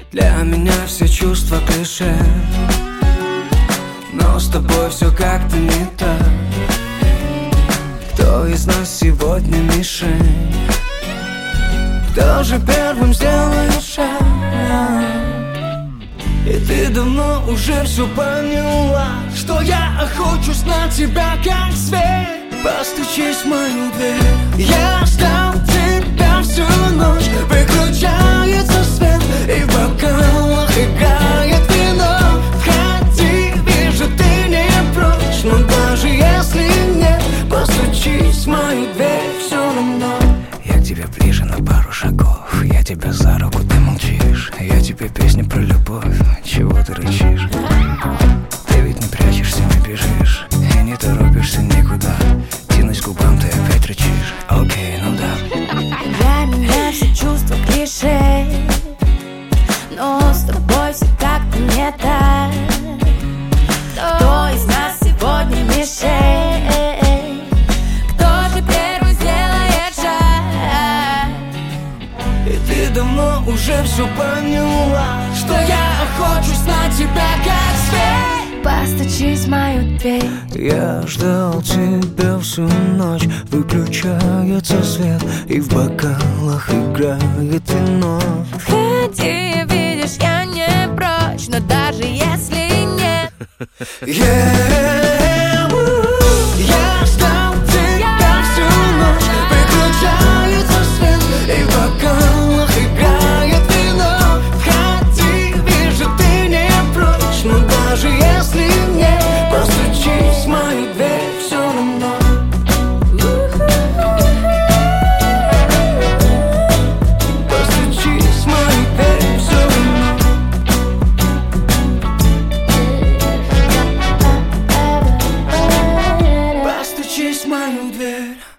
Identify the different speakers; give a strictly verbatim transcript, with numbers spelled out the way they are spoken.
Speaker 1: Для меня все чувства клише, но с тобой все как-то не так. Кто из нас сегодня мишень? Кто же первым сделает шаг? И ты давно уже все поняла, что я охочусь на тебя как зверь. Постучись в мою дверь. Я ждал тебя всю ночь. Выключается свет, и в бокалах играет вино. Входи, вижу, ты не прочь, но даже если нет, постучись в мою дверь все равно.
Speaker 2: Я к тебе ближе на пару шагов. Я тебя за руку, ты молчишь. Я тебе песню про любовь. Чего ты рычишь? Ты ведь не прячешься, не бежишь и не торопишься никуда. Тянусь к губам, ты опять рычишь. Окей, ну да.
Speaker 3: Для меня все чувства клише, но с тобой все как-то не так. Кто из нас сегодня мишень? Кто же первый сделает шаг?
Speaker 1: И ты давно уже все поняла, что я охочусь на тебя как зверь.
Speaker 3: Постучись в мою дверь.
Speaker 1: Я ждал тебя всю ночь. Выключается свет, и в бокалах играет вино.
Speaker 3: Входи, видишь, я не прочь, но даже если нет.
Speaker 1: Yeah, я ждал тебя всю ночь. Выключается свет, и в бокалах играет вино. Входи, вижу, ты не прочь, но даже если нет, постучись в мою дверь все равно. Постучись в мою дверь все равно. Постучись в мою дверь.